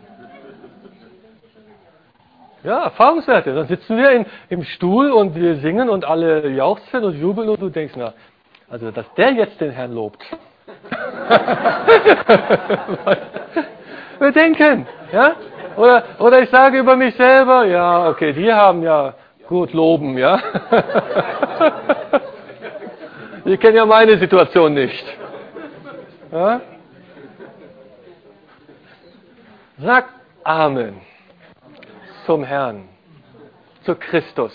A: Ja, Erfahrungswerte. Dann sitzen wir im Stuhl und wir singen und alle jauchzen und jubeln und du denkst, na, also dass der jetzt den Herrn lobt. Wir denken, ja? Oder ich sage über mich selber, ja, okay, die haben ja gut loben, ja. Die kennen ja meine Situation nicht. Ja? Sag Amen zum Herrn, zu Christus.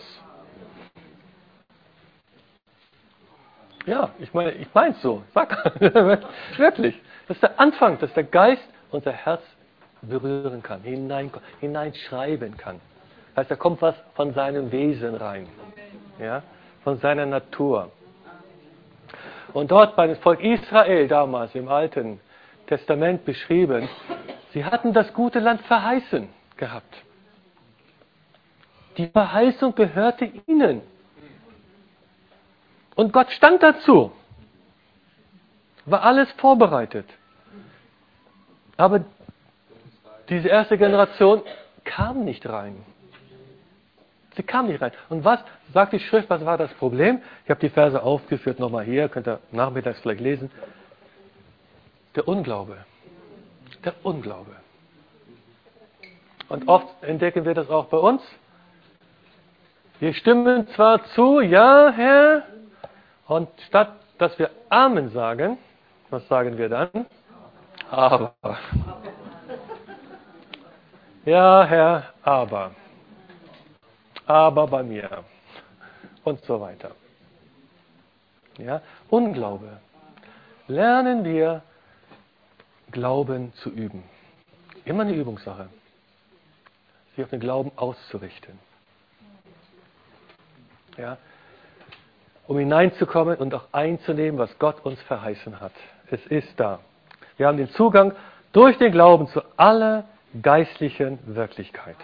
A: Ja, ich meine es so. Sag wirklich. Das ist der Anfang, dass der Geist unser Herz berühren kann, hineinschreiben kann. Das heißt, da kommt was von seinem Wesen rein, ja, von seiner Natur. Und dort bei dem Volk Israel damals im Alten Testament beschrieben, sie hatten das gute Land verheißen gehabt. Die Verheißung gehörte ihnen. Und Gott stand dazu. War alles vorbereitet. Aber diese erste Generation kam nicht rein. Sie kam nicht rein. Und was sagt die Schrift, was war das Problem? Ich habe die Verse aufgeführt, nochmal hier, könnt ihr nachmittags vielleicht lesen. Der Unglaube. Der Unglaube. Und oft entdecken wir das auch bei uns. Wir stimmen zwar zu, ja, Herr, Und statt dass wir Amen sagen, was sagen wir dann? Aber. Ja, Herr, aber. Aber bei mir. Und so weiter. Ja, Unglaube. Lernen wir, Glauben zu üben. Immer eine Übungssache. Sich auf den Glauben auszurichten. Ja, um hineinzukommen und auch einzunehmen, was Gott uns verheißen hat. Es ist da. Wir haben den Zugang durch den Glauben zu aller geistlichen Wirklichkeit.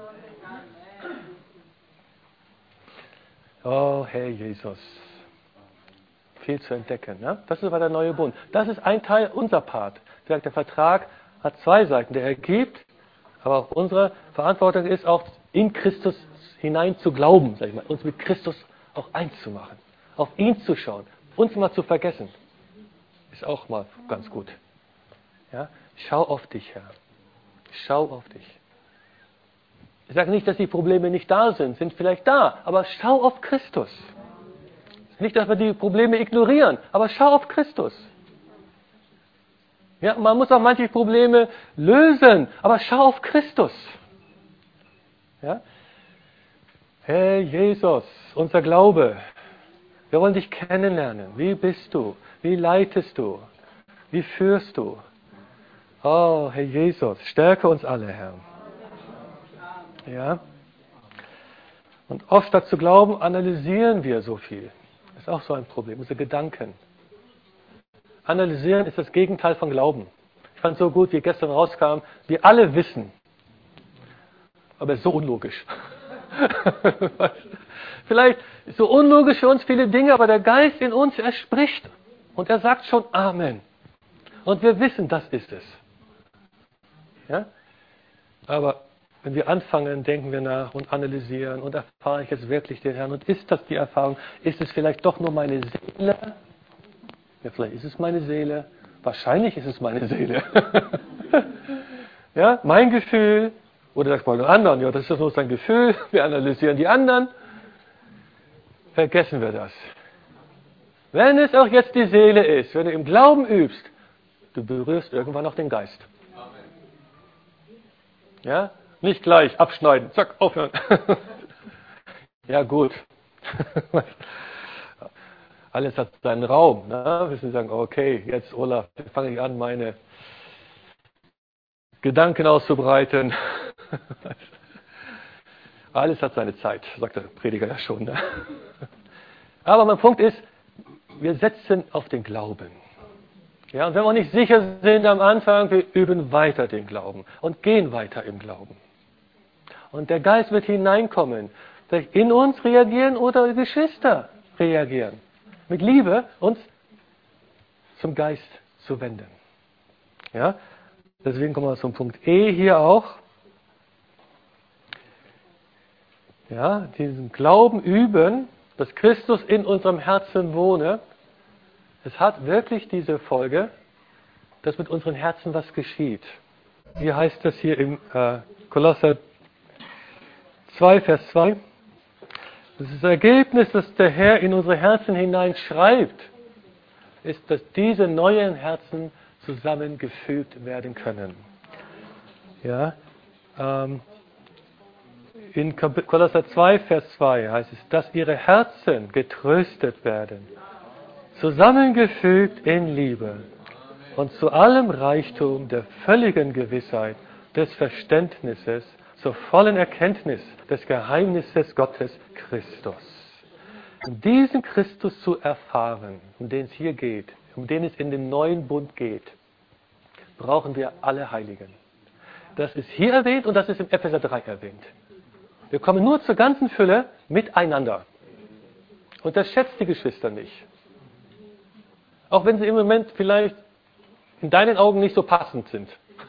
A: Oh, Herr Jesus. Viel zu entdecken. Ne? Das ist aber der neue Bund. Das ist ein Teil, unser Part. Der Vertrag hat zwei Seiten. Der gibt, aber auch unsere Verantwortung ist auch, in Christus hinein zu glauben, sag ich mal, uns mit Christus auch eins zu machen. Auf ihn zu schauen. Uns mal zu vergessen. Ist auch mal ganz gut. Ja? Schau auf dich, Herr. Schau auf dich. Ich sage nicht, dass die Probleme nicht da sind vielleicht da, aber schau auf Christus. Nicht, dass wir die Probleme ignorieren, aber schau auf Christus. Ja, man muss auch manche Probleme lösen, aber schau auf Christus. Ja? Herr Jesus, unser Glaube. Wir wollen dich kennenlernen. Wie bist du? Wie leitest du? Wie führst du? Oh, Herr Jesus, stärke uns alle, Herr. Ja? Und oft statt zu glauben, analysieren wir so viel. Das ist auch so ein Problem, unsere Gedanken. Analysieren ist das Gegenteil von Glauben. Ich fand es so gut, wie gestern rauskam, wir alle wissen. Aber es ist so unlogisch. Vielleicht ist so unlogisch für uns viele Dinge, aber der Geist in uns, er spricht. Und er sagt schon Amen. Und wir wissen, das ist es. Ja? Aber wenn wir anfangen, denken wir nach und analysieren und erfahre ich jetzt wirklich den Herrn und ist das die Erfahrung? Ist es vielleicht doch nur meine Seele? Ja, vielleicht ist es meine Seele. Wahrscheinlich ist es meine Seele. Ja, mein Gefühl. Oder sagt man den anderen, ja, das ist nur sein Gefühl. Wir analysieren die anderen. Vergessen wir das. Wenn es auch jetzt die Seele ist, wenn du im Glauben übst, du berührst irgendwann auch den Geist. Ja? Nicht gleich abschneiden, zack, aufhören. Ja, gut. Alles hat seinen Raum. Ne? Wir müssen sagen, okay, jetzt Olaf, fange ich an, meine Gedanken auszubreiten. Alles hat seine Zeit, sagt der Prediger ja schon. Ne? Aber mein Punkt ist, wir setzen auf den Glauben. Ja, und wenn wir nicht sicher sind am Anfang, wir üben weiter den Glauben und gehen weiter im Glauben. Und der Geist wird hineinkommen, vielleicht in uns reagieren oder die Geschwister reagieren. Mit Liebe uns zum Geist zu wenden. Ja, deswegen kommen wir zum Punkt E hier auch. Ja, diesen Glauben üben, dass Christus in unserem Herzen wohne. Es hat wirklich diese Folge, dass mit unseren Herzen was geschieht. Wie heißt das hier im Kolosser 2, Vers 2? Das ist das Ergebnis, das der Herr in unsere Herzen hineinschreibt, ist, dass diese neuen Herzen zusammengefügt werden können. Ja, in Kolosser 2, Vers 2 heißt es, dass ihre Herzen getröstet werden, zusammengefügt in Liebe und zu allem Reichtum der völligen Gewissheit des Verständnisses zur vollen Erkenntnis des Geheimnisses Gottes Christus. Um diesen Christus zu erfahren, um den es hier geht, um den es in dem neuen Bund geht, brauchen wir alle Heiligen. Das ist hier erwähnt und das ist im Epheser 3 erwähnt. Wir kommen nur zur ganzen Fülle miteinander. Unterschätzt die Geschwister nicht. Auch wenn sie im Moment vielleicht in deinen Augen nicht so passend sind.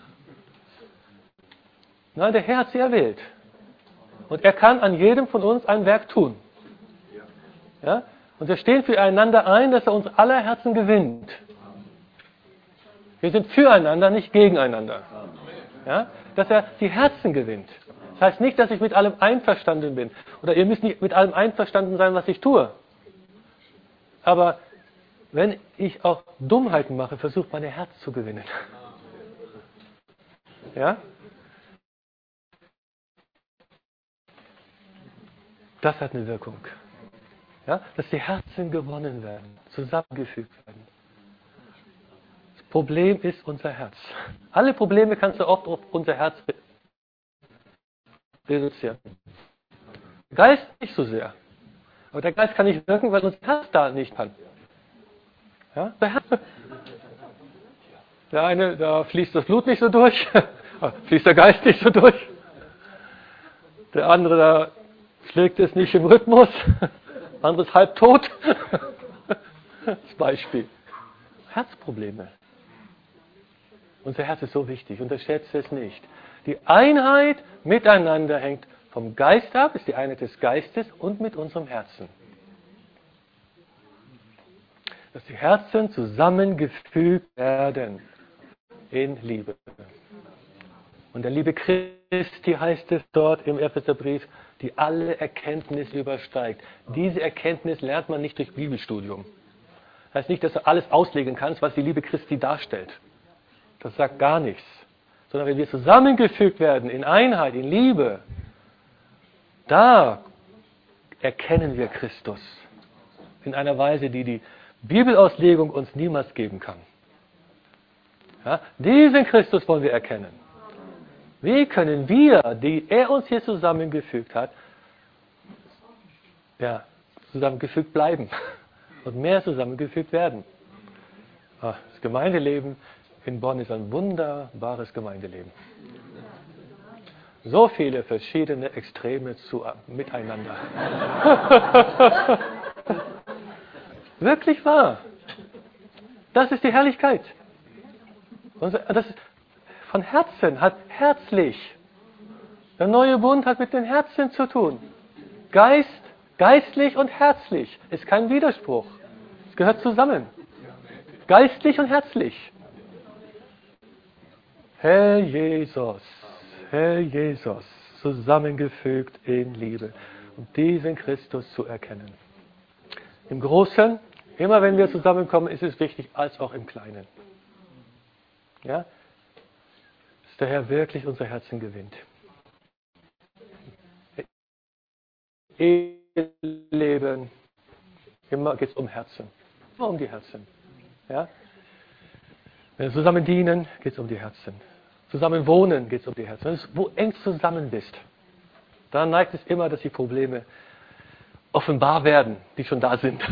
A: Nein, der Herr hat sie erwählt. Und er kann an jedem von uns ein Werk tun. Ja? Und wir stehen füreinander ein, dass er uns aller Herzen gewinnt. Wir sind füreinander, nicht gegeneinander. Ja? Dass er die Herzen gewinnt. Das heißt nicht, dass ich mit allem einverstanden bin. Oder ihr müsst nicht mit allem einverstanden sein, was ich tue. Aber wenn ich auch Dummheiten mache, versucht mein Herz zu gewinnen. Ja? Das hat eine Wirkung. Ja? Dass die Herzen gewonnen werden, zusammengefügt werden. Das Problem ist unser Herz. Alle Probleme kannst du oft auf unser Herz reduzieren. Der Geist nicht so sehr. Aber der Geist kann nicht wirken, weil unser Herz da nicht kann. Ja? Der eine, da fließt das Blut nicht so durch, fließt der Geist nicht so durch. Der andere, da schlägt es nicht im Rhythmus, anderes halbtot. Das Beispiel. Herzprobleme. Unser Herz ist so wichtig, unterschätze es nicht. Die Einheit miteinander hängt vom Geist ab, ist die Einheit des Geistes und mit unserem Herzen. Dass die Herzen zusammengefügt werden in Liebe. Und der Liebe Christi heißt es dort im Epheserbrief, die alle Erkenntnis übersteigt. Diese Erkenntnis lernt man nicht durch Bibelstudium. Das heißt nicht, dass du alles auslegen kannst, was die Liebe Christi darstellt. Das sagt gar nichts. Sondern wenn wir zusammengefügt werden in Einheit, in Liebe, da erkennen wir Christus in einer Weise, die die Bibelauslegung uns niemals geben kann. Ja, diesen Christus wollen wir erkennen. Wie können wir, die er uns hier zusammengefügt hat, ja, zusammengefügt bleiben und mehr zusammengefügt werden? Das Gemeindeleben in Bonn ist ein wunderbares Gemeindeleben. So viele verschiedene Extreme miteinander. Wirklich wahr. Das ist die Herrlichkeit. Und das ist von Herzen, hat herzlich. Der neue Bund hat mit den Herzen zu tun. Geistlich und herzlich. Ist kein Widerspruch. Es gehört zusammen. Geistlich und herzlich. Herr Jesus, zusammengefügt in Liebe. Und diesen Christus zu erkennen. Im Großen, immer wenn wir zusammenkommen, ist es wichtig, als auch im Kleinen. Ja? Dass der Herr wirklich unser Herzen gewinnt. Leben, immer geht es um Herzen. Immer um die Herzen. Ja? Wenn wir zusammen dienen, geht es um die Herzen. Zusammen wohnen, geht es um die Herzen. Wenn du eng zusammen bist, dann neigt es immer, dass die Probleme offenbar werden, die schon da sind.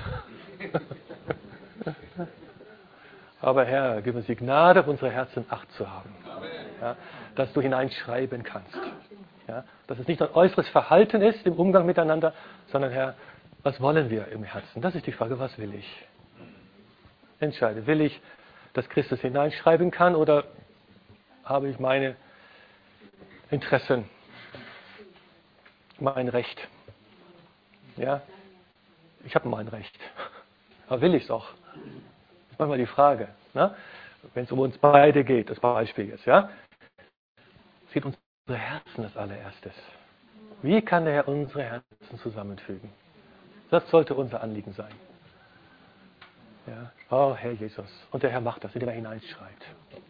A: Aber Herr, gib uns die Gnade, auf unsere Herzen Acht zu haben. Ja, dass du hineinschreiben kannst. Ja, dass es nicht ein äußeres Verhalten ist im Umgang miteinander, sondern Herr, was wollen wir im Herzen? Das ist die Frage, was will ich? Entscheide, will ich, dass Christus hineinschreiben kann oder habe ich meine Interessen, mein Recht? Ja, ich habe mein Recht. Aber will ich es auch? Das ist manchmal die Frage. Ne? Wenn es um uns beide geht, das Beispiel jetzt. Ja? Es geht um unsere Herzen als allererstes. Wie kann der Herr unsere Herzen zusammenfügen? Das sollte unser Anliegen sein. Ja? Oh, Herr Jesus. Und der Herr macht das, indem er hineinschreibt.